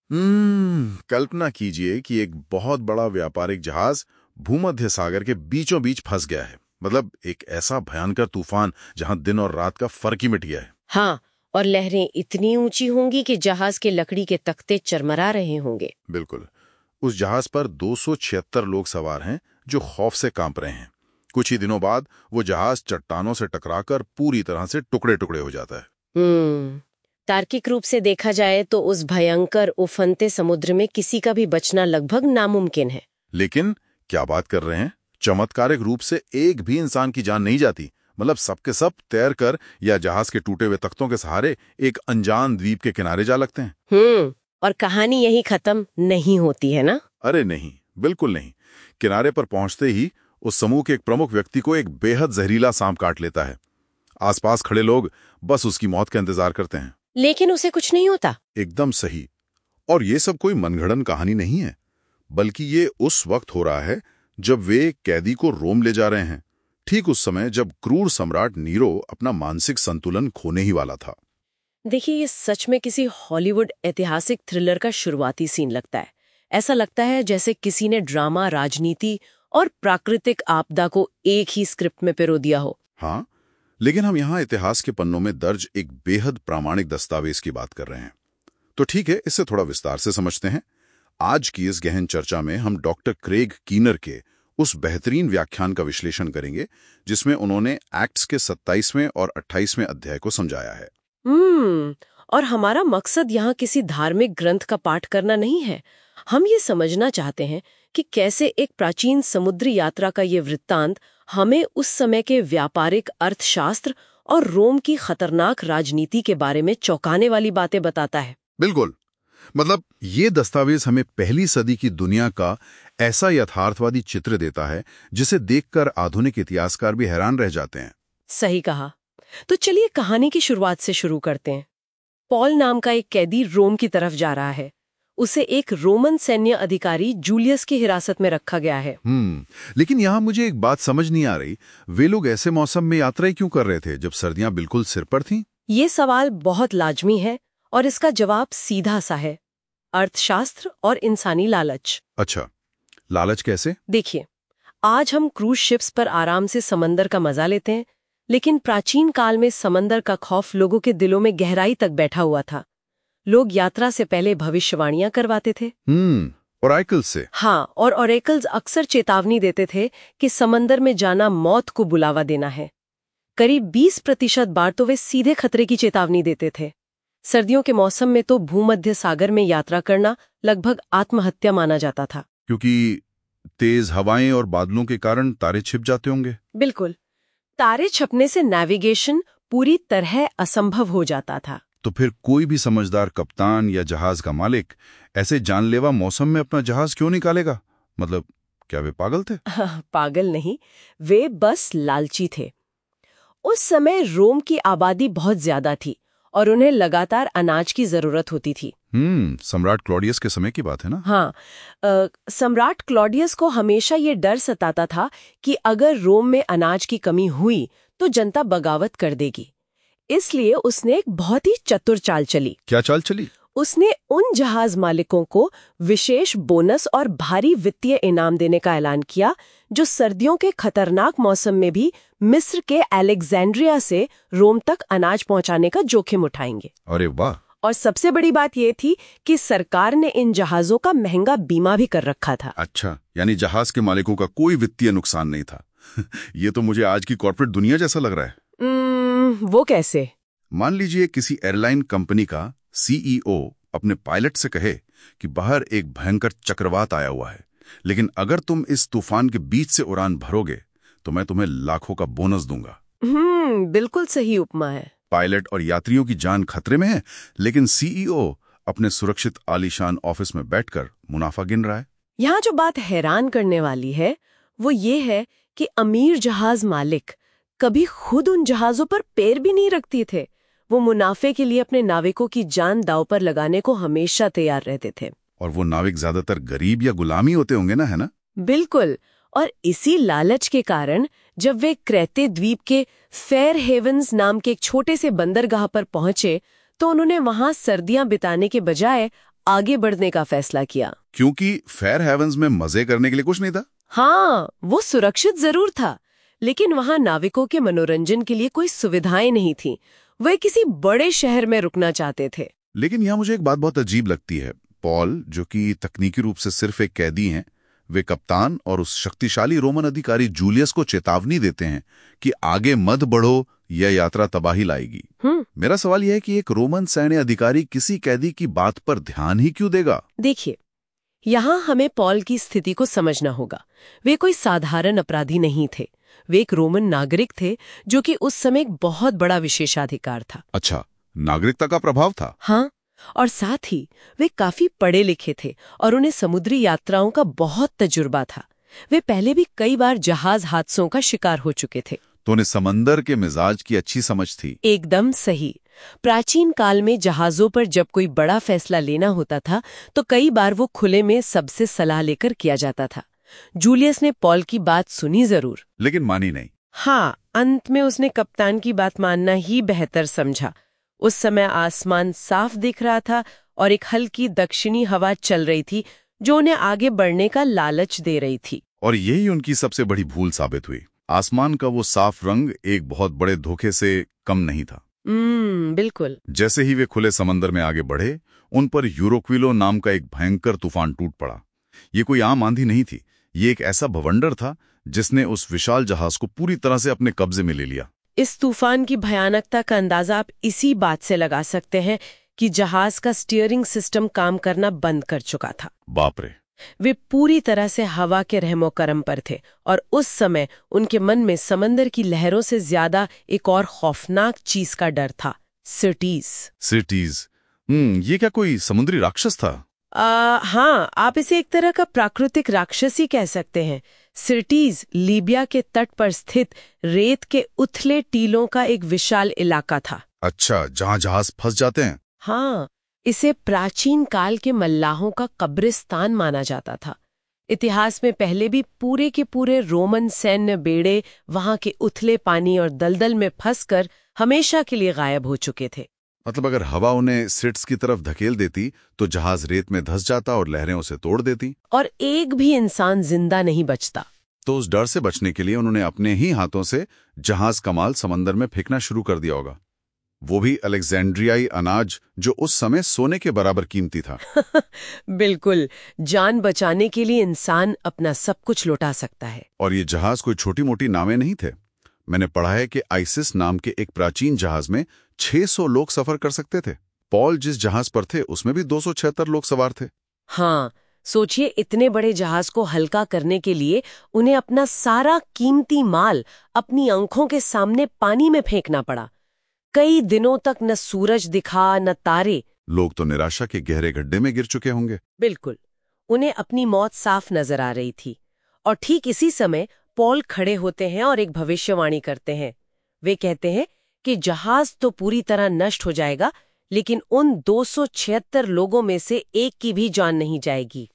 कल्पना कीजिए कि एक बहुत बड़ा व्यापारिक जहाज भूमध्य सागर के बीचों बीच फंस गया है। मतलब एक ऐसा भयंकर तूफान जहां दिन और रात का फर्क ही मिट गया है। हाँ, और लहरें इतनी ऊंची होंगी कि जहाज के लकड़ी के तख्ते चरमरा रहे होंगे। बिल्कुल। उस जहाज पर 276 लोग सवार हैं जो खौफ से कांप रहे हैं। कुछ ही दिनों बाद वो जहाज चट्टानों से टकराकर पूरी तरह से टुकड़े टुकड़े हो जाता है। तार्किक रूप से देखा जाए तो उस भयंकर उफनते समुद्र में किसी का भी बचना लगभग नामुमकिन है। लेकिन क्या बात कर रहे हैं, चमत्कारिक रूप से एक भी इंसान की जान नहीं जाती। मतलब सबके सब तैर कर या जहाज के टूटे हुए तख्तों के सहारे एक अनजान द्वीप के किनारे जा लगते हैं। और कहानी यही खत्म नहीं होती है ना? अरे नहीं, बिल्कुल नहीं। किनारे पर पहुंचते ही उस समूह के एक प्रमुख व्यक्ति को एक बेहद जहरीला सांप काट लेता है। आसपास खड़े लोग बस उसकी मौत का इंतजार करते हैं। लेकिन उसे कुछ नहीं होता। एकदम सही। और ये सब कोई मनगढ़ंत कहानी नहीं है, बल्कि ये उस वक्त हो रहा है जब वे कैदी को रोम ले जा रहे हैं, ठीक उस समय जब क्रूर सम्राट नीरो अपना मानसिक संतुलन खोने ही वाला था। देखिए, ये सच में किसी हॉलीवुड ऐतिहासिक थ्रिलर का शुरुआती सीन लगता है। ऐसा लगता है जैसे किसी ने ड्रामा, राजनीति और प्राकृतिक आपदा को एक ही स्क्रिप्ट में पिरो दिया हो। हाँ, लेकिन हम यहाँ इतिहास के पन्नों में दर्ज एक बेहद प्रामाणिक दस्तावेज की बात कर रहे हैं। तो ठीक है, इससे थोड़ा विस्तार से समझते हैं। आज की इस गहन चर्चा में हम डॉक्टर क्रेग कीनर के उस बेहतरीन व्याख्यान का विश्लेषण करेंगे जिसमें उन्होंने एक्ट्स के 27वें और 28वें अध्याय को समझाया है। और हमारा मकसद यहाँ किसी धार्मिक ग्रंथ का पाठ करना नहीं है। हम ये समझना चाहते हैं कि कैसे एक प्राचीन समुद्री यात्रा का ये वृत्तांत हमें उस समय के व्यापारिक अर्थशास्त्र और रोम की खतरनाक राजनीति के बारे में चौंकाने वाली बातें बताता है। बिल्कुल। मतलब ये दस्तावेज हमें पहली सदी की दुनिया का ऐसा यथार्थवादी चित्र देता है जिसे देखकर आधुनिक इतिहासकार भी हैरान रह जाते हैं। सही कहा। तो चलिए कहानी की शुरुआत से शुरू करते हैं। पॉल नाम का एक कैदी रोम की तरफ जा रहा है। उसे एक रोमन सैन्य अधिकारी जूलियस की हिरासत में रखा गया है। लेकिन यहाँ मुझे एक बात समझ नहीं आ रही, वे लोग ऐसे मौसम में यात्राएं क्यों कर रहे थे जब सर्दियां बिल्कुल सिर पर थीं? ये सवाल बहुत लाजमी है और इसका जवाब सीधा सा है, अर्थशास्त्र और इंसानी लालच। अच्छा, लालच कैसे? देखिए, आज हम क्रूज शिप्स पर आराम से समंदर का मजा लेते हैं, लेकिन प्राचीन काल में समंदर का खौफ लोगों के दिलों में गहराई तक बैठा हुआ था। लोग यात्रा से पहले भविष्यवाणियां करवाते थे। ओरेकल्स से। हाँ, और ओरेकल्स अक्सर चेतावनी देते थे कि समंदर में जाना मौत को बुलावा देना है। करीब 20% बार तो वे सीधे खतरे की चेतावनी देते थे। सर्दियों के मौसम में तो भूमध्य सागर में यात्रा करना लगभग आत्महत्या माना जाता था। क्योंकि तेज हवाएं और बादलों के कारण तारे छिप जाते होंगे। बिल्कुल। तारे छपने से नेविगेशन पूरी तरह असंभव हो जाता था। तो फिर कोई भी समझदार कप्तान या जहाज का मालिक ऐसे जानलेवा मौसम में अपना जहाज क्यों निकालेगा? मतलब क्या वे पागल थे? पागल नहीं, वे बस लालची थे। उस समय रोम की आबादी बहुत ज्यादा थी और उन्हें लगातार अनाज की जरूरत होती थी। सम्राट क्लॉडियस के समय की बात है ना? हाँ, सम्राट क्लॉडियस को हमेशा ये डर सताता था कि अगर रोम में अनाज की कमी हुई तो जनता बगावत कर देगी। इसलिए उसने एक बहुत ही चतुर चाल चली। क्या चाल चली? उसने उन जहाज मालिकों को विशेष बोनस और भारी वित्तीय इनाम देने का ऐलान किया जो सर्दियों के खतरनाक मौसम में भी मिस्र के अलेक्जेंड्रिया से रोम तक अनाज पहुंचाने का जोखिम उठाएंगे। अरे वाह! और सबसे बड़ी बात यह थी कि सरकार ने इन जहाजों का महंगा बीमा भी कर रखा था। अच्छा, यानी जहाज के मालिकों का कोई वित्तीय नुकसान नहीं था। ये तो मुझे आज की कॉर्पोरेट दुनिया जैसा लग रहा है। वो कैसे? मान लीजिए किसी एयरलाइन कंपनी का सीईओ अपने पायलट से कहे कि बाहर एक भयंकर चक्रवात आया हुआ है, लेकिन अगर तुम इस तूफान के बीच से उड़ान भरोगे तो मैं तुम्हें लाखों का बोनस दूंगा। बिल्कुल सही उपमा है। पायलट और यात्रियों की जान खतरे में है, लेकिन सीईओ अपने सुरक्षित आलीशान ऑफिस में बैठकर मुनाफा गिन रहा है। यहाँ जो बात हैरान करने वाली है वो ये है कि अमीर जहाज मालिक कभी खुद उन जहाजों पर पैर भी नहीं रखते थे। वो मुनाफे के लिए अपने नाविकों की जान दांव पर लगाने को हमेशा तैयार रहते थे। और वो नाविक ज्यादातर गरीब या गुलामी होते होंगे ना, है ना? बिल्कुल। और इसी लालच के कारण जब वे क्रेते द्वीप के फेयर हेवन्स नाम के एक छोटे से बंदरगाह पर पहुंचे तो उन्होंने वहां सर्दियां बिताने के बजाय आगे बढ़ने का फैसला किया। क्योंकि फेयर हेवंस में मजे करने के लिए कुछ नहीं था। हाँ, वो सुरक्षित जरूर था, लेकिन वहां नाविकों के मनोरंजन के लिए कोई सुविधाएं नहीं थीं। वे किसी बड़े शहर में रुकना चाहते थे। लेकिन यहाँ मुझे एक बात बहुत अजीब लगती है। पॉल, जो कि तकनीकी रूप से सिर्फ एक कैदी हैं, वे कप्तान और उस शक्तिशाली रोमन अधिकारी जूलियस को चेतावनी देते हैं कि आगे मत बढ़ो, यह यात्रा तबाही लाएगी। मेरा सवाल यह है कि एक रोमन सैन्य अधिकारी किसी कैदी की बात पर ध्यान ही क्यों देगा? देखिए, यहाँ हमें पॉल की स्थिति को समझना होगा। वे कोई साधारण अपराधी नहीं थे। वे एक रोमन नागरिक थे, जो कि उस समय एक बहुत बड़ा विशेषाधिकार था। अच्छा, नागरिकता का प्रभाव था। हाँ, और साथ ही वे काफी पढ़े लिखे थे और उन्हें समुद्री यात्राओं का बहुत तजुर्बा था। वे पहले भी कई बार जहाज हादसों का शिकार हो चुके थे। तो उन्हें समंदर के मिजाज की अच्छी समझ थी। एकदम सही। प्राचीन काल में जहाजों पर जब कोई बड़ा फैसला लेना होता था तो कई बार वो खुले में सबसे सलाह लेकर किया जाता था। जूलियस ने पॉल की बात सुनी जरूर, लेकिन मानी नहीं। हाँ, अंत में उसने कप्तान की बात मानना ही बेहतर समझा। उस समय आसमान साफ दिख रहा था और एक हल्की दक्षिणी हवा चल रही थी जो उन्हें आगे बढ़ने का लालच दे रही थी। और यही उनकी सबसे बड़ी भूल साबित हुई। आसमान का वो साफ रंग एक बहुत बड़े धोखे से कम नहीं था। बिल्कुल। जैसे ही वे खुले समंदर में आगे बढ़े, उन पर यूरोक्विलो नाम का एक भयंकर तूफान टूट पड़ा। ये कोई आम आंधी नहीं थी, ये एक ऐसा भवंडर था जिसने उस विशाल जहाज को पूरी तरह से अपने कब्जे में ले लिया। इस तूफान की भयानकता का अंदाजा आप इसी बात से लगा सकते हैं कि जहाज का स्टीयरिंग सिस्टम काम करना बंद कर चुका था। बाप रे! वे पूरी तरह से हवा के रहमो करम पर थे और उस समय उनके मन में समंदर की लहरों से ज्यादा एक और खौफनाक चीज का डर था, सिटीज। ये क्या कोई समुद्री राक्षस था? हाँ, आप इसे एक तरह का प्राकृतिक राक्षस ही कह सकते हैं। सिटीज लीबिया के तट पर स्थित रेत के उथले टीलों का एक विशाल इलाका था। अच्छा, जहाँ जहाज फंस जाते हैं। हाँ, इसे प्राचीन काल के मल्लाहों का कब्रिस्तान माना जाता था। इतिहास में पहले भी पूरे के पूरे रोमन सैन्य बेड़े वहां के उथले पानी और दलदल में फंसकर हमेशा के लिए गायब हो चुके थे। मतलब अगर हवा उन्हें सिट्स की तरफ धकेल देती तो जहाज रेत में धंस जाता और लहरें उसे तोड़ देती, और एक भी इंसान जिंदा नहीं बचता। तो उस डर से बचने के लिए उन्होंने अपने ही हाथों से जहाज का माल समंदर में फेंकना शुरू कर दिया होगा। वो भी अलेक्जेंड्रियाई अनाज, जो उस समय सोने के बराबर कीमती था। बिल्कुल, जान बचाने के लिए इंसान अपना सब कुछ लुटा सकता है। और ये जहाज कोई छोटी मोटी नावें नहीं थे। मैंने पढ़ा है कि आइसिस नाम के एक प्राचीन जहाज में 600 लोग सफर कर सकते थे। पॉल जिस जहाज पर थे उसमें भी 276 लोग सवार थे। हाँ, सोचिए, इतने बड़े जहाज को हल्का करने के लिए उन्हें अपना सारा कीमती माल अपनी आंखों के सामने पानी में फेंकना पड़ा। कई दिनों तक न सूरज दिखा न तारे। लोग तो निराशा के गहरे गड्ढे में गिर चुके होंगे। बिल्कुल, उन्हें अपनी मौत साफ नजर आ रही थी। और ठीक इसी समय पॉल खड़े होते हैं और एक भविष्यवाणी करते हैं। वे कहते हैं कि जहाज तो पूरी तरह नष्ट हो जाएगा, लेकिन उन 276 लोगों में से एक की भी जान नहीं जाएगी।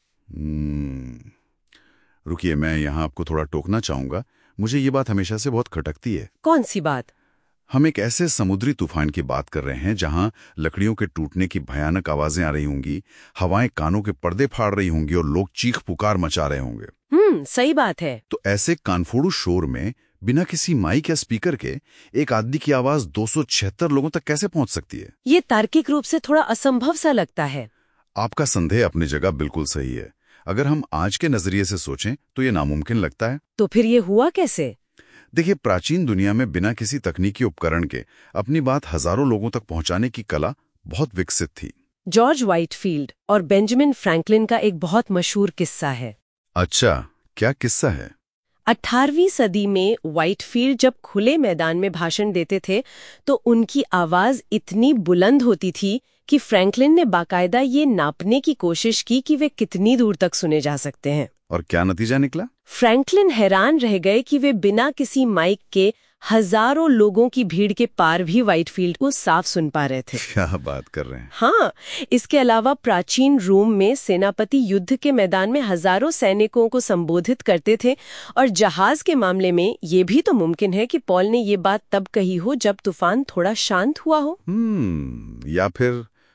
रुकिए, मैं यहाँ आपको थोड़ा टोकना चाहूंगा। मुझे ये बात हमेशा से बहुत खटकती है। कौन सी बात? हम एक ऐसे समुद्री तूफान की बात कर रहे हैं जहां लकड़ियों के टूटने की भयानक आवाजें आ रही होंगी, हवाएं कानों के पर्दे फाड़ रही होंगी और लोग चीख पुकार मचा रहे होंगे। सही बात है। तो ऐसे कानफोड़ू शोर में बिना किसी माइक या स्पीकर के एक आदमी की आवाज 276 लोगों तक कैसे पहुंच सकती है? ये तार्किक रूप से थोड़ा असंभव सा लगता है। आपका संदेह अपनी जगह बिल्कुल सही है। अगर हम आज के नजरिए से सोचें तो ये नामुमकिन लगता है। तो फिर ये हुआ कैसे? देखिए, प्राचीन दुनिया में बिना किसी तकनीकी उपकरण के अपनी बात हजारों लोगों तक पहुंचाने की कला बहुत विकसित थी। जॉर्ज व्हाइटफील्ड और बेंजामिन फ्रैंकलिन का एक बहुत मशहूर किस्सा है। अच्छा, क्या किस्सा है? 18वीं सदी में व्हाइटफील्ड जब खुले मैदान में भाषण देते थे तो उनकी आवाज इतनी बुलंद होती थी कि फ्रैंकलिन ने बाकायदा ये नापने की कोशिश की कि वे कितनी दूर तक सुने जा सकते हैं। और क्या नतीजा निकला? फ्रैंकलिन हैरान रह गए कि वे बिना किसी माइक के हजारों लोगों की भीड़ के पार भी व्हाइटफील्ड को साफ सुन पा रहे थे। क्या बात कर रहे हैं? हाँ, इसके अलावा प्राचीन रोम में सेनापति युद्ध के मैदान में हजारों सैनिकों को संबोधित करते थे। और जहाज के मामले में ये भी तो मुमकिन है कि पॉल ने ये बात तब कही हो जब तूफान थोड़ा शांत हुआ हो। या फिर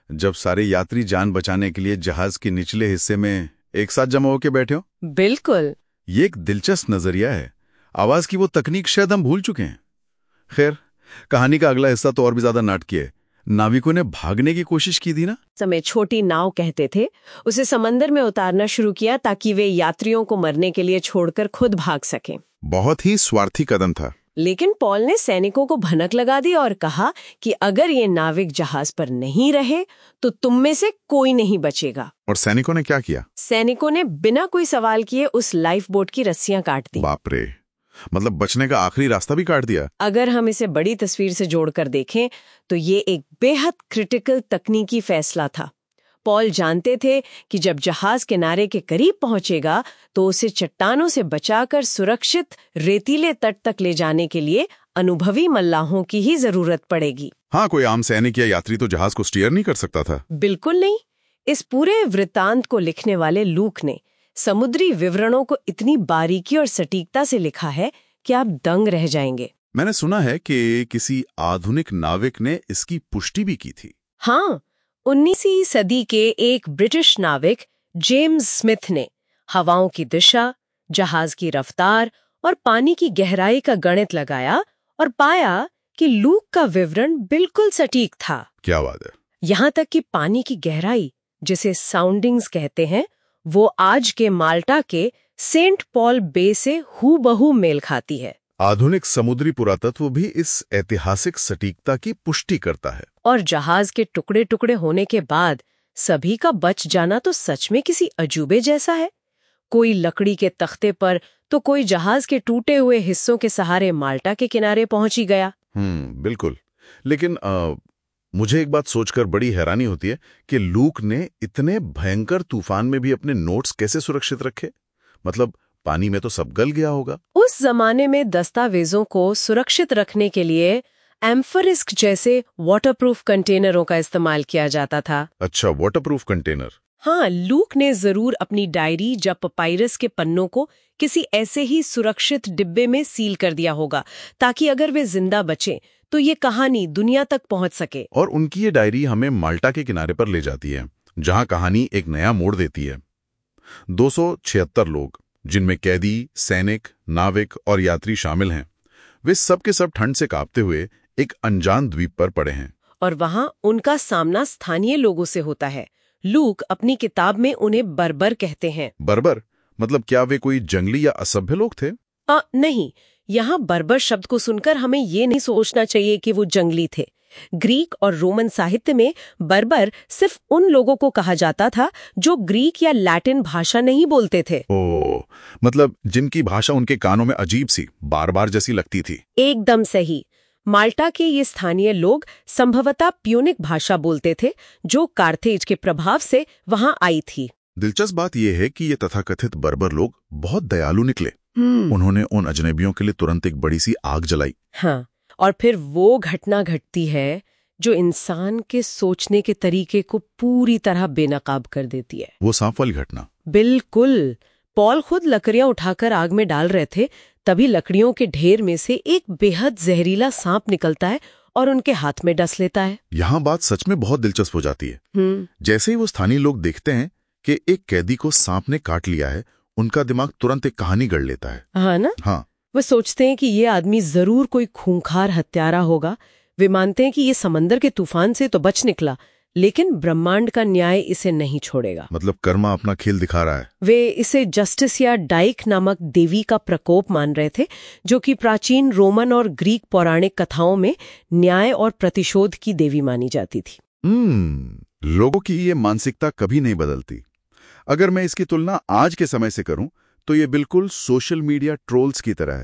जब सारे यात्री जान बचाने के लिए जहाज के निचले हिस्से में एक साथ जमा होकर बैठे हो। बिल्कुल। ये एक दिलचस्प नजरिया है। आवाज की वो तकनीक शायद हम भूल चुके हैं। खैर, कहानी का अगला हिस्सा तो और भी ज्यादा नाटकीय है। नाविकों ने भागने की कोशिश की थी ना। समय छोटी नाव कहते थे, उसे समंदर में उतारना शुरू किया ताकि वे यात्रियों को मरने के लिए छोड़कर खुद भाग सकें। बहुत ही स्वार्थी कदम था। लेकिन पॉल ने सैनिकों को भनक लगा दी और कहा कि अगर ये नाविक जहाज पर नहीं रहे तो तुम में से कोई नहीं बचेगा। और सैनिकों ने क्या किया? सैनिकों ने बिना कोई सवाल किए उस लाइफ बोट की रस्सियां काट दी। बाप रे, मतलब बचने का आखिरी रास्ता भी काट दिया। अगर हम इसे बड़ी तस्वीर से जोड़कर देखें तो ये एक बेहद क्रिटिकल तकनीकी फैसला था। पॉल जानते थे कि जब जहाज किनारे के करीब पहुंचेगा तो उसे चट्टानों से बचाकर सुरक्षित रेतीले तट तक ले जाने के लिए अनुभवी मल्लाहों की ही जरूरत पड़ेगी। हाँ, कोई आम सैनिक या यात्री तो जहाज को स्टीयर नहीं कर सकता था। बिल्कुल नहीं। इस पूरे वृत्तांत को लिखने वाले लूक ने समुद्री विवरणों को इतनी बारीकी और सटीकता से लिखा है कि आप दंग रह जाएंगे। मैंने सुना है कि किसी आधुनिक नाविक ने इसकी पुष्टि भी की थी। हाँ, 19वीं सदी के एक ब्रिटिश नाविक जेम्स स्मिथ ने हवाओं की दिशा, जहाज की रफ्तार और पानी की गहराई का गणित लगाया और पाया कि लूक का विवरण बिल्कुल सटीक था। क्या बात है। यहाँ तक कि पानी की गहराई, जिसे साउंडिंग्स कहते हैं, वो आज के माल्टा के सेंट पॉल बे से हूबहू मेल खाती है। आधुनिक समुद्री पुरातत्व भी इस ऐतिहासिक सटीकता की पुष्टि करता है। और जहाज के टुकड़े टुकड़े होने के बाद सभी का बच जाना तो सच में किसी अजूबे जैसा है। कोई लकड़ी के तख्ते पर तो कोई जहाज के टूटे हुए हिस्सों के सहारे माल्टा के किनारे पहुंच ही गया। बिल्कुल। लेकिन मुझे एक बात सोचकर बड़ी हैरानी होती है कि लूक ने इतने भयंकर तूफान में भी अपने नोट्स कैसे सुरक्षित रखे। मतलब पानी में तो सब गल गया होगा। उस जमाने में दस्तावेजों को सुरक्षित रखने के लिए एम्फरिस्क जैसे वाटरप्रूफ कंटेनरों का इस्तेमाल किया जाता था। अच्छा, वाटरप्रूफ कंटेनर। हाँ, लूक ने जरूर अपनी डायरी या पपायरस के पन्नों को किसी ऐसे ही सुरक्षित डिब्बे में सील कर दिया होगा ताकि अगर वे जिंदा बचे तो ये कहानी दुनिया तक पहुंच सके। और उनकी ये डायरी हमें माल्टा के किनारे पर ले जाती है, जहां कहानी एक नया मोड़ देती है। 276 लोग, जिनमें कैदी, सैनिक, नाविक और यात्री शामिल हैं, वे सब के सब ठंड से कांपते हुए एक अनजान द्वीप पर पड़े हैं। और वहां उनका सामना स्थानीय लोगों से होता है। लूक अपनी किताब में उन्हें बर्बर कहते हैं। बर्बर मतलब क्या वे कोई जंगली या असभ्य लोग थे? नहीं, यहाँ बर्बर शब्द को सुनकर हमें ये नहीं सोचना चाहिए कि वो जंगली थे। ग्रीक और रोमन साहित्य में बर्बर सिर्फ उन लोगों को कहा जाता था जो ग्रीक या लैटिन भाषा नहीं बोलते थे। ओह, मतलब जिनकी भाषा उनके कानों में अजीब सी, बार बार जैसी लगती थी। एकदम सही। माल्टा के ये स्थानीय लोग संभवतः प्यूनिक भाषा बोलते थे, जो कार्थेज के प्रभाव से वहां आई थी। दिलचस्प बात यह है कि ये तथाकथित बर्बर लोग बहुत दयालु निकले। उन्होंने उन अजनबियों के लिए तुरंत एक बड़ी सी आग जलाई। हाँ, और फिर वो घटना घटती है जो इंसान के सोचने के तरीके को पूरी तरह बेनकाब कर देती है। वो सांप वाली घटना। बिल्कुल। पॉल खुद लकड़ियां उठाकर आग में डाल रहे थे, तभी लकड़ियों के ढेर में से एक बेहद जहरीला सांप निकलता है और उनके हाथ में डस लेता है। यहाँ बात सच में बहुत दिलचस्प हो जाती है। जैसे ही वो स्थानीय लोग देखते हैं कि एक कैदी को सांप ने काट लिया है, उनका दिमाग तुरंत एक कहानी गढ़ लेता है। हाँ ना? हाँ। वो सोचते हैं कि ये आदमी जरूर कोई खूंखार हत्यारा होगा। वे मानते हैं कि ये समंदर के तूफान से तो बच निकला, लेकिन ब्रह्मांड का न्याय इसे नहीं छोड़ेगा। मतलब कर्मा अपना खेल दिखा रहा है। वे इसे जस्टिस या डाइक नामक देवी का प्रकोप मान रहे थे, जो कि प्राचीन रोमन और ग्रीक पौराणिक कथाओं में न्याय और प्रतिशोध की देवी मानी जाती थी। लोगों की ये मानसिकता कभी नहीं बदलती। अगर मैं इसकी तुलना आज के समय से करूं तो ये बिल्कुल सोशल मीडिया ट्रोल्स की तरह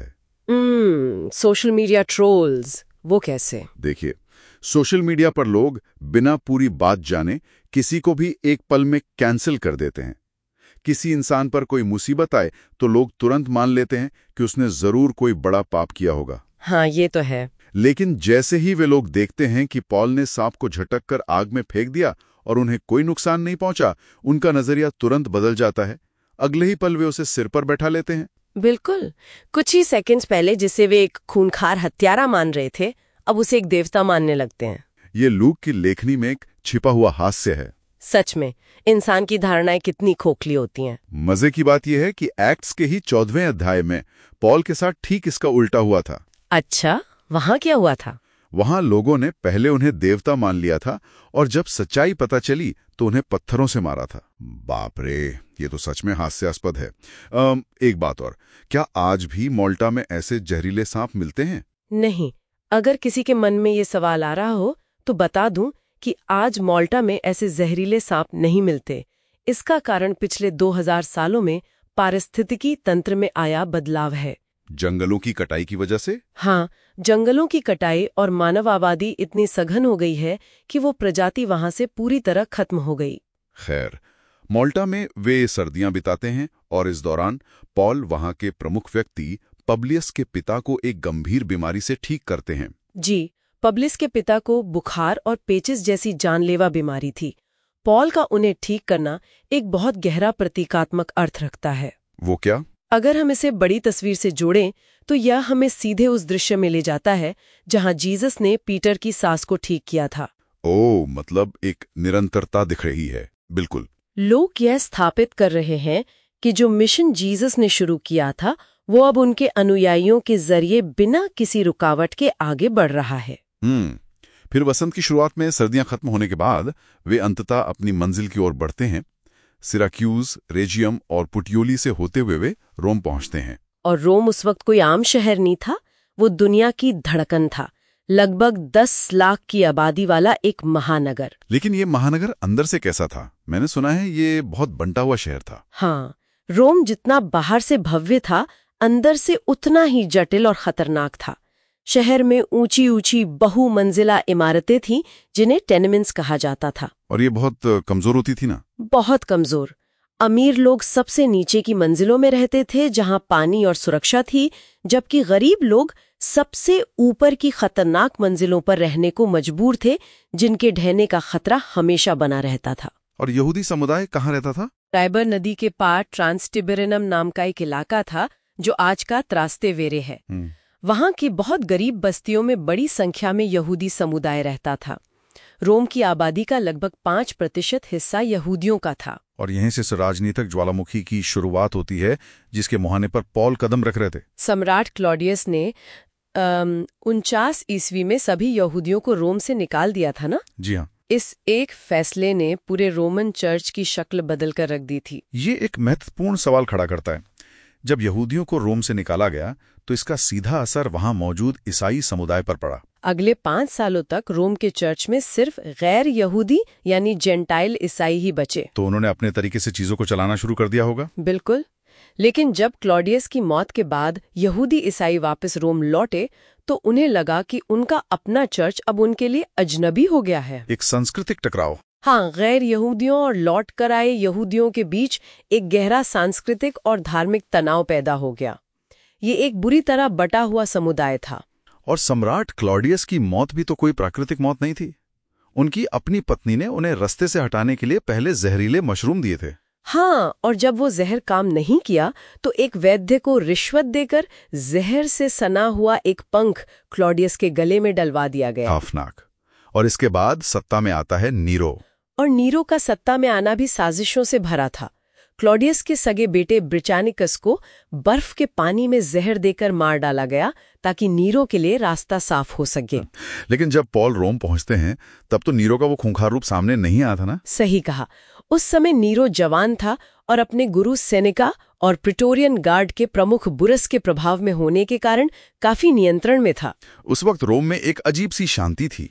है। सोशल मीडिया ट्रोल्स, वो कैसे? देखिए, सोशल मीडिया पर लोग बिना पूरी बात जाने किसी को भी एक पल में कैंसिल कर देते हैं। किसी इंसान पर कोई मुसीबत आए तो लोग तुरंत मान लेते हैं कि उसने जरूर कोई बड़ा पाप किया होगा। हाँ, ये तो है। लेकिन जैसे ही वे लोग देखते हैं कि पॉल ने सांप को झटक कर आग में फेंक दिया और उन्हें कोई नुकसान नहीं पहुंचा, उनका नजरिया तुरंत बदल जाता है। अगले ही पल वे उसे सिर पर बैठा लेते हैं। बिल्कुल। कुछ ही सेकंड्स पहले जिसे वे एक खूंखार हत्यारा मान रहे थे, अब उसे एक देवता मानने लगते हैं। ये लूक की लेखनी में एक छिपा हुआ हास्य है। सच में इंसान की धारणाएं कितनी खोखली होती हैं। मजे की बात यह है कि एक्ट्स के ही 14वें अध्याय में पॉल के साथ ठीक इसका उल्टा हुआ था। अच्छा, वहां क्या हुआ था? वहां लोगों ने पहले उन्हें देवता मान लिया था और जब सच्चाई पता चली तो उन्हें पत्थरों से मारा था। बाप रे, ये तो सच में हास्यास्पद है। एक बात और, क्या आज भी माल्टा में ऐसे जहरीले सांप मिलते हैं? नहीं, अगर किसी के मन में ये सवाल आ रहा हो तो बता दूं कि आज माल्टा में ऐसे जहरीले सांप नहीं मिलते। इसका कारण पिछले 2000 सालों में पारिस्थितिकी तंत्र में आया बदलाव है। जंगलों की कटाई की वजह से? हाँ, जंगलों की कटाई और मानव आबादी इतनी सघन हो गई है कि वो प्रजाति वहां से पूरी तरह खत्म हो गई। खैर, माल्टा में वे सर्दियां बिताते हैं और इस दौरान पॉल वहां के प्रमुख व्यक्ति पब्लियस के पिता को एक गंभीर बीमारी से ठीक करते हैं। जी, पब्लियस के पिता को बुखार और पेचिस जैसी जानलेवा बीमारी थी। पॉल का उन्हें ठीक करना एक बहुत गहरा प्रतीकात्मक अर्थ रखता है। वो क्या? अगर हम इसे बड़ी तस्वीर से जोड़ें तो यह हमें सीधे उस दृश्य में ले जाता है जहां जीसस ने पीटर की सास को ठीक किया था। ओह, मतलब एक निरंतरता दिख रही है। बिल्कुल। लोग यह स्थापित कर रहे हैं कि जो मिशन जीसस ने शुरू किया था वो अब उनके अनुयायियों के जरिए बिना किसी रुकावट के आगे बढ़ रहा है। फिर वसंत की शुरुआत में सर्दियां खत्म होने के बाद वे अंततः अपनी मंजिल की ओर बढ़ते हैं। सिराक्यूज, रेजियम और पुटियोली से होते हुए वे रोम पहुंचते हैं। और रोम उस वक्त कोई आम शहर नहीं था, वो दुनिया की धड़कन था। लगभग 10 लाख की आबादी वाला एक महानगर। लेकिन ये महानगर अंदर से कैसा था? मैंने सुना है ये बहुत बंटा हुआ शहर था। हाँ, रोम जितना बाहर से भव्य था, अंदर से उतना ही जटिल और खतरनाक था। शहर में ऊंची ऊंची बहुमंजिला इमारतें थीं जिन्हें टेनेमेंट्स कहा जाता था। और ये बहुत कमजोर होती थी ना? बहुत कमजोर। अमीर लोग सबसे नीचे की मंजिलों में रहते थे जहां पानी और सुरक्षा थी, जबकि गरीब लोग सबसे ऊपर की खतरनाक मंजिलों पर रहने को मजबूर थे, जिनके ढहने का खतरा हमेशा बना रहता था। और यहूदी समुदाय कहाँ रहता था? टाइबर नदी के पार ट्रांसटिबेरिनम नाम का एक इलाका था जो आज का त्रास्तेवेरे है। वहां की बहुत गरीब बस्तियों में बड़ी संख्या में यहूदी समुदाय रहता था। रोम की आबादी का लगभग 5% हिस्सा यहूदियों का था। और यहीं से राजनीतिक ज्वालामुखी की शुरुआत होती है जिसके मुहाने पर पॉल कदम रख रहे थे। सम्राट क्लॉडियस ने 49 ईस्वी में सभी यहूदियों को रोम से निकाल दिया था ना? जी हाँ। इस एक फैसले ने पूरे रोमन चर्च की शक्ल बदल कर रख दी थी। ये एक महत्वपूर्ण सवाल खड़ा करता है। जब यहूदियों को रोम से निकाला गया तो इसका सीधा असर वहां मौजूद ईसाई समुदाय पर पड़ा। अगले 5 सालों तक रोम के चर्च में सिर्फ गैर यहूदी यानी जेंटाइल ईसाई ही बचे। तो उन्होंने अपने तरीके से चीजों को चलाना शुरू कर दिया होगा। बिल्कुल। लेकिन जब क्लॉडियस की मौत के बाद यहूदी ईसाई वापस रोम लौटे तो उन्हें लगा कि उनका अपना चर्च अब उनके लिए अजनबी हो गया है। एक सांस्कृतिक टकराव। हाँ, गैर यहूदियों और लौट कर आए यहूदियों के बीच एक गहरा सांस्कृतिक और धार्मिक तनाव पैदा हो गया। ये एक बुरी तरह बटा हुआ समुदाय था। और सम्राट क्लॉडियस की मौत भी तो कोई प्राकृतिक मौत नहीं थी। उनकी अपनी पत्नी ने उन्हें रास्ते से हटाने के लिए पहले जहरीले मशरूम दिए थे। हाँ, और जब वो जहर काम नहीं किया तो एक वैद्य को रिश्वत देकर जहर से सना हुआ एक पंख क्लॉडियस के गले में डलवा दिया गया। खौफनाक। और इसके बाद सत्ता में आता है नीरो। और नीरो का सत्ता में आना भी साजिशों से भरा था। क्लॉडियस के सगे बेटे ब्रिटानिकस को बर्फ के पानी में जहर देकर मार डाला गया ताकि नीरो के लिए रास्ता साफ हो सके। लेकिन जब पॉल रोम पहुंचते हैं तब तो नीरो का वो खूंखार रूप सामने नहीं आया था ना? सही कहा। उस समय नीरो जवान था और अपने गुरु सेनेका और प्रिटोरियन गार्ड के प्रमुख बुरस के प्रभाव में होने के कारण काफी नियंत्रण में था। उस वक्त रोम में एक अजीब सी शांति थी।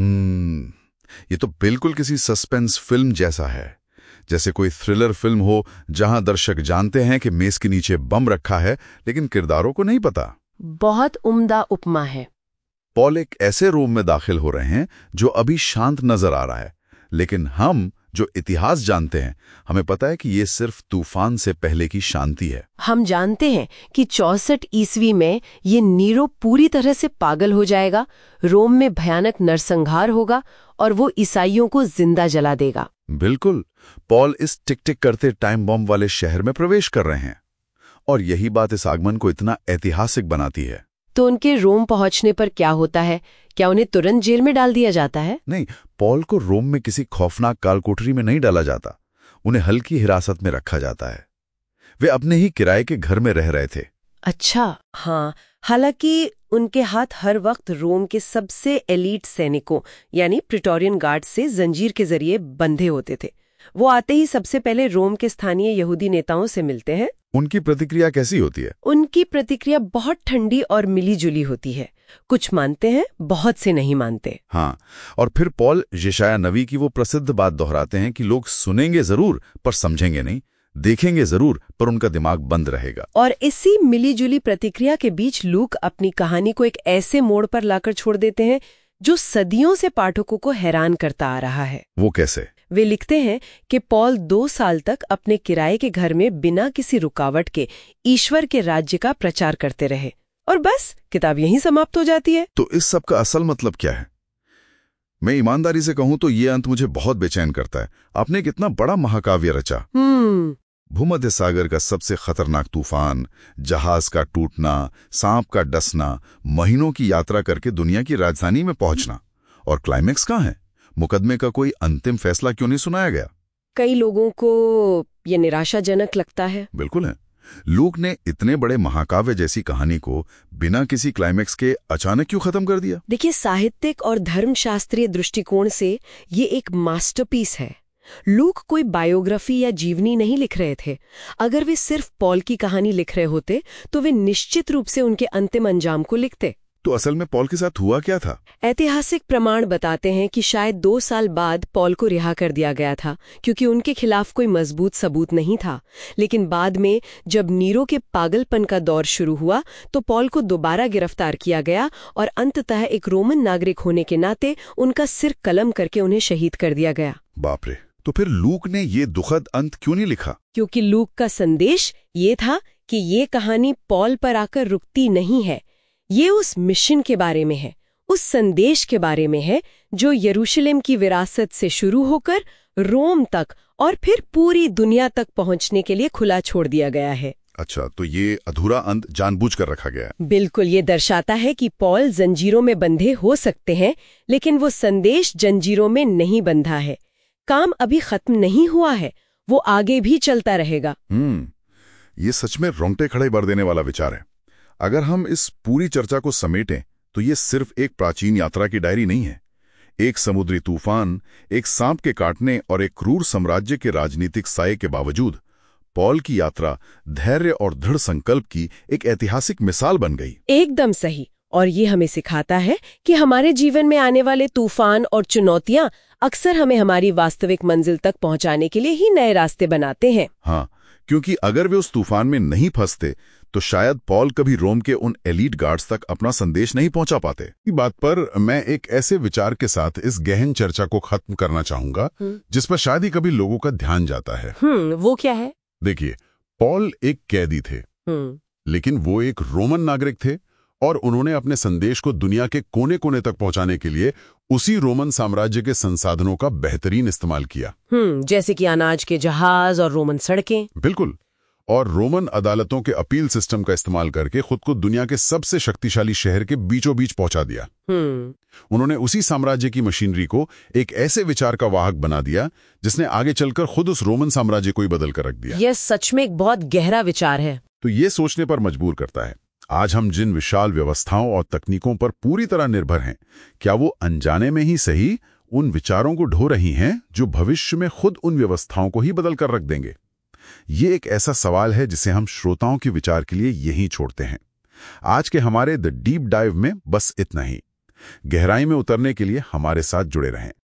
ये तो बिल्कुल किसी सस्पेंस फिल्म जैसा है, जैसे कोई थ्रिलर फिल्म हो जहां दर्शक जानते हैं कि मेज के नीचे बम रखा है लेकिन किरदारों को नहीं पता। बहुत उम्दा उपमा है। पॉल एक ऐसे रोम में दाखिल हो रहे हैं जो अभी शांत नजर आ रहा है, लेकिन हम जो इतिहास जानते हैं हमें पता है कि ये सिर्फ तूफान से पहले की शांति है। हम जानते हैं कि 64 ईस्वी में ये नीरो पूरी तरह से पागल हो जाएगा, रोम में भयानक नरसंहार होगा और वो ईसाइयों को जिंदा जला देगा। बिल्कुल। पॉल इस टिक टिक करते टाइम बॉम्ब वाले शहर में प्रवेश कर रहे हैं और यही बात इस आगमन को इतना ऐतिहासिक बनाती है। तो उनके रोम पहुंचने पर क्या होता है, क्या उन्हें तुरंत जेल में डाल दिया जाता है? नहीं, पॉल को रोम में किसी खौफनाक कालकोठरी में नहीं डाला जाता। उन्हें हल्की हिरासत में रखा जाता है। वे अपने ही किराए के घर में रह रहे थे। अच्छा, हाँ। हालांकि उनके हाथ हर वक्त रोम के सबसे एलीट सैनिकों यानी प्रिटोरियन गार्ड से जंजीर के जरिए बंधे होते थे। वो आते ही सबसे पहले रोम के स्थानीय यहूदी नेताओं से मिलते हैं। उनकी प्रतिक्रिया कैसी होती है? उनकी प्रतिक्रिया बहुत ठंडी और मिलीजुली होती है। कुछ मानते हैं, बहुत से नहीं मानते। हाँ, और फिर पॉल यशायाह नबी की वो प्रसिद्ध बात दोहराते हैं कि लोग सुनेंगे जरूर पर समझेंगे नहीं, देखेंगे जरूर पर उनका दिमाग बंद रहेगा। और इसी मिलीजुली प्रतिक्रिया के बीच लूक अपनी कहानी को एक ऐसे मोड़ पर लाकर छोड़ देते हैं जो सदियों से पाठकों को हैरान करता आ रहा है। वो कैसे? वे लिखते हैं कि पॉल 2 साल तक अपने किराए के घर में बिना किसी रुकावट के ईश्वर के राज्य का प्रचार करते रहे, और बस किताब यहीं समाप्त हो जाती है। तो इस सब का असल मतलब क्या है? मैं ईमानदारी से कहूं तो ये अंत मुझे बहुत बेचैन करता है। आपने कितना बड़ा महाकाव्य रचा। भूमध्य सागर का सबसे खतरनाक तूफान, जहाज का टूटना, सांप का डसना, महीनों की यात्रा करके दुनिया की राजधानी में पहुंचना, और क्लाइमेक्स कहाँ है? मुकदमे का कोई अंतिम फैसला क्यों नहीं सुनाया गया? कई लोगों को ये निराशाजनक लगता है। बिल्कुल है। लूक ने इतने बड़े महाकाव्य जैसी कहानी को बिना किसी क्लाइमेक्स के अचानक क्यों खत्म कर दिया? देखिए, साहित्यिक और धर्मशास्त्रीय दृष्टिकोण से ये एक मास्टरपीस है। लूक कोई बायोग्राफी या जीवनी नहीं लिख रहे थे। अगर वे सिर्फ पॉल की कहानी लिख रहे होते तो वे निश्चित रूप से उनके अंतिम अंजाम को लिखते। तो असल में पॉल के साथ हुआ क्या था? ऐतिहासिक प्रमाण बताते हैं कि शायद 2 साल बाद पॉल को रिहा कर दिया गया था, क्योंकि उनके खिलाफ कोई मजबूत सबूत नहीं था। लेकिन बाद में जब नीरो के पागलपन का दौर शुरू हुआ तो पॉल को दोबारा गिरफ्तार किया गया और अंततः एक रोमन नागरिक होने के नाते उनका सिर कलम करके उन्हें शहीद कर दिया गया। बाप रे! तो फिर लूक ने ये दुखद अंत क्यों नहीं लिखा? क्योंकि लूक का संदेश ये था कि ये कहानी पॉल पर आकर रुकती नहीं है। ये उस मिशन के बारे में है, उस संदेश के बारे में है जो यरूशलेम की विरासत से शुरू होकर रोम तक और फिर पूरी दुनिया तक पहुंचने के लिए खुला छोड़ दिया गया है। अच्छा, तो ये अधूरा अंत जानबूझकर रखा गया है। बिल्कुल, ये दर्शाता है कि पॉल जंजीरों में बंधे हो सकते हैं, लेकिन वो संदेश जंजीरों में नहीं बंधा है। काम अभी खत्म नहीं हुआ है, वो आगे भी चलता रहेगा। ये सच में रोंगटे खड़े कर देने वाला विचार है। अगर हम इस पूरी चर्चा को समेटें तो ये सिर्फ एक प्राचीन यात्रा की डायरी नहीं है। एक समुद्री तूफान, एक सांप के काटने और एक क्रूर साम्राज्य के राजनीतिक साये के बावजूद पॉल की यात्रा धैर्य और दृढ़ संकल्प की एक ऐतिहासिक मिसाल बन गई। एकदम सही। और ये हमें सिखाता है कि हमारे जीवन में आने वाले तूफान और चुनौतियां अक्सर हमें हमारी वास्तविक मंजिल तक पहुंचाने के लिए ही नए रास्ते बनाते हैं। हाँ, क्योंकि अगर वे उस तूफान में नहीं फंसते तो शायद पॉल कभी रोम के उन एलीट गार्ड्स तक अपना संदेश नहीं पहुंचा पाते। इस बात पर मैं एक ऐसे विचार के साथ इस गहन चर्चा को खत्म करना चाहूंगा जिस पर शायद ही कभी लोगों का ध्यान जाता है। वो क्या है? देखिए, पॉल एक कैदी थे, लेकिन वो एक रोमन नागरिक थे और उन्होंने अपने संदेश को दुनिया के कोने कोने तक पहुंचाने के लिए उसी रोमन साम्राज्य के संसाधनों का बेहतरीन इस्तेमाल किया। जैसे कि अनाज के जहाज और रोमन सड़कें। बिल्कुल। और रोमन अदालतों के अपील सिस्टम का इस्तेमाल करके खुद को दुनिया के सबसे शक्तिशाली शहर के बीचों बीच पहुंचा दिया। उन्होंने उसी साम्राज्य की मशीनरी को एक ऐसे विचार का वाहक बना दिया जिसने आगे चलकर खुद उस रोमन साम्राज्य को ही बदल कर रख दिया। यह सच में एक बहुत गहरा विचार है। तो ये सोचने पर मजबूर करता है, आज हम जिन विशाल व्यवस्थाओं और तकनीकों पर पूरी तरह निर्भर हैं, क्या वो अनजाने में ही सही उन विचारों को ढो रही हैं जो भविष्य में खुद उन व्यवस्थाओं को ही बदल कर रख देंगे? ये एक ऐसा सवाल है जिसे हम श्रोताओं के विचार के लिए यहीं छोड़ते हैं। आज के हमारे द डीप डाइव में बस इतना ही। गहराई में उतरने के लिए हमारे साथ जुड़े रहें।